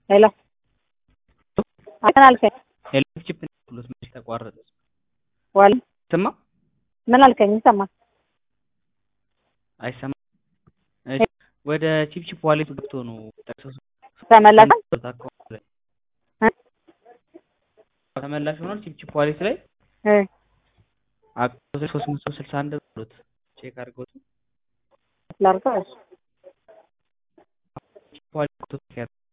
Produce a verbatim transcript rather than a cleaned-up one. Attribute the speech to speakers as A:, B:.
A: ሄሎ አልከኝ
B: ሄሎ ቺፕ ሁለት መች ተቋረጠ
A: ዋል
B: ስማ
A: ምን አልከኝ ሰማ
B: አይሰማ እሺ ወደ ቺፕ ቺፕ ዋሌት ገብቶ ነው
A: ተመለሰ
B: ተመላሽ ሆኗል ቺፕ ቺፕ ዋሌት ላይ
A: እ
B: አክቶ ሶስት መቶ ስልሳ አንድ ብሎት ቼክ አድርጎት
A: ላርካሽ
B: ቺፕ ዋሌት